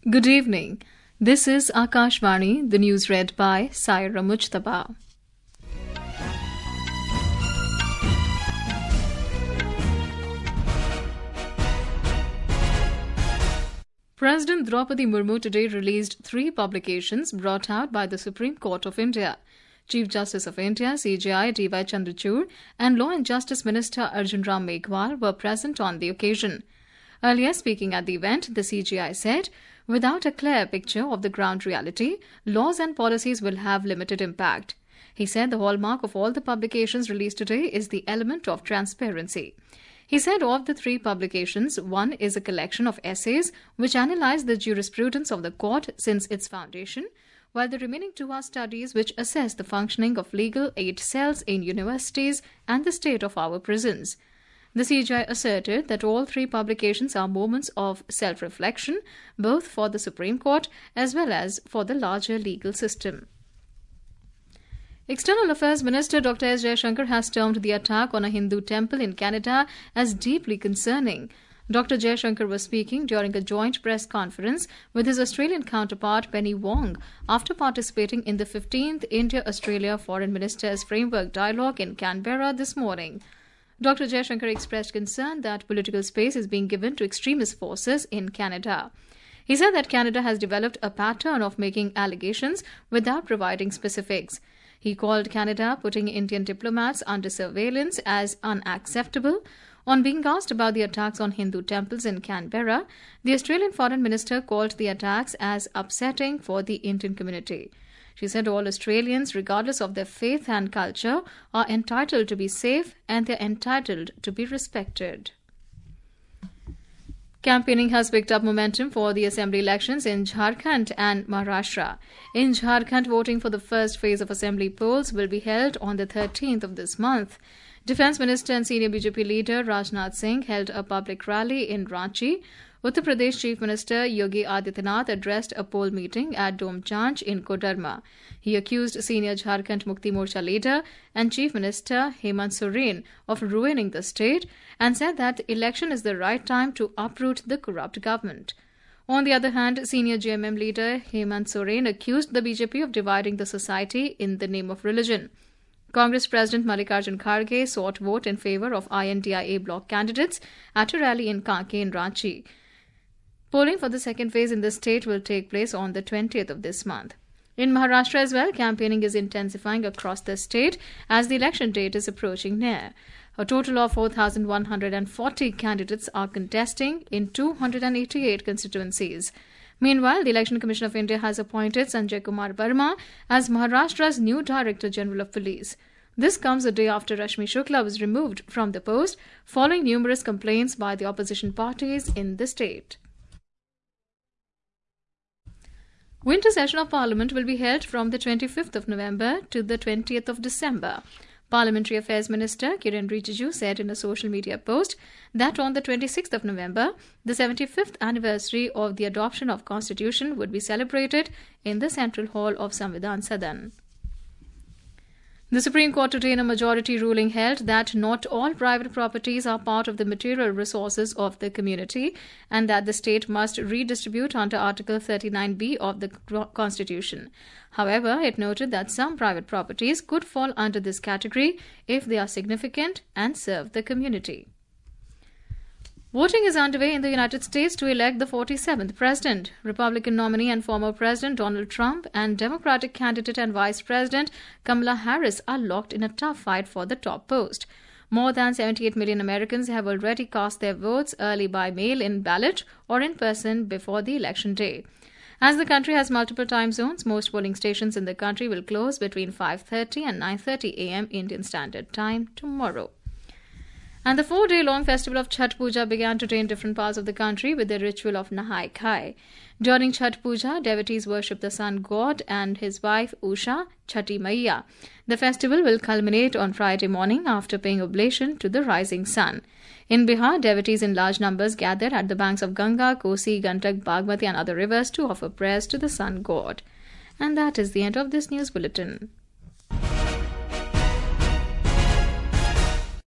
Good evening. This is Akashvani, the news read by Saira Mujtaba. President Draupadi Murmu today released 3 publications brought out by the Supreme Court of India. Chief Justice of India, CJI D.Y. Chandrachud, and Law and Justice Minister Arjun Ram Meghwal were present on the occasion. Earlier, speaking at the event, the CJI said, "Without a clear picture of the ground reality, laws and policies will have limited impact." He said the hallmark of all the publications released today is the element of transparency. He said of the 3 publications, one is a collection of essays which analyze the jurisprudence of the court since its foundation, while the remaining 2 are studies which assess the functioning of legal aid cells in universities and the state of our prisons. The CJI asserted that all 3 publications are moments of self-reflection, both for the Supreme Court as well as for the larger legal system. External Affairs Minister Dr. S. Jaishankar has termed the attack on a Hindu temple in Canada as deeply concerning. Dr. Jaishankar was speaking during a joint press conference with his Australian counterpart Penny Wong after participating in the 15th India-Australia Foreign Ministers Framework Dialogue in Canberra this morning. Dr. Jaishankar expressed concern that political space is being given to extremist forces in Canada. He said that Canada has developed a pattern of making allegations without providing specifics. He called Canada putting Indian diplomats under surveillance as unacceptable. On being asked about the attacks on Hindu temples in Canberra, the Australian Foreign Minister called the attacks as upsetting for the Indian community. She said all Australians, regardless of their faith and culture, are entitled to be safe and they are entitled to be respected. Campaigning has picked up momentum for the assembly elections in Jharkhand and Maharashtra. In Jharkhand, voting for the first phase of assembly polls will be held on the 13th of this month. Defence Minister and senior BJP leader Rajnath Singh held a public rally in Ranchi. Uttar Pradesh Chief Minister Yogi Adityanath addressed a poll meeting at Domchanch in Kodarma. He accused senior Jharkhand Mukti Morcha leader and Chief Minister Hemant Soren of ruining the state and said that the election is the right time to uproot the corrupt government. On the other hand, senior JMM leader Hemant Soren accused the BJP of dividing the society in the name of religion. Congress President Mallikarjun Kharge sought vote in favour of INDIA bloc candidates at a rally in Kanke in Ranchi. Polling for the second phase in the state will take place on the 20th of this month. In Maharashtra as well, campaigning is intensifying across the state as the election date is approaching near. A total of 4,140 candidates are contesting in 288 constituencies. Meanwhile, the Election Commission of India has appointed Sanjay Kumar Verma as Maharashtra's new Director General of Police. This comes a day after Rashmi Shukla was removed from the post following numerous complaints by the opposition parties in the state. Winter session of Parliament will be held from the 25th of November to the 20th of December. Parliamentary Affairs Minister Kiren Rijiju said in a social media post that on the 26th of November, the 75th anniversary of the adoption of Constitution would be celebrated in the Central Hall of Samvidhan Sadan. The Supreme Court today in a majority ruling held that not all private properties are part of the material resources of the community and that the state must redistribute under Article 39B of the Constitution. However, it noted that some private properties could fall under this category if they are significant and serve the community. Voting is underway in the United States to elect the 47th president. Republican nominee and former President Donald Trump and Democratic candidate and Vice President Kamala Harris are locked in a tough fight for the top post. More than 78 million Americans have already cast their votes early by mail-in ballot or in person before the election day. As the country has multiple time zones, most polling stations in the country will close between 5:30 and 9:30 a.m. Indian Standard Time tomorrow. And the 4-day-long festival of Chhath Puja began today in different parts of the country with the ritual of Nahai Khai. During Chhath Puja, devotees worship the sun god and his wife Usha, Chhati Maiya. The festival will culminate on Friday morning after paying oblation to the rising sun. In Bihar, devotees in large numbers gathered at the banks of Ganga, Kosi, Gandak, Bagmati and other rivers to offer prayers to the sun god. And that is the end of this news bulletin.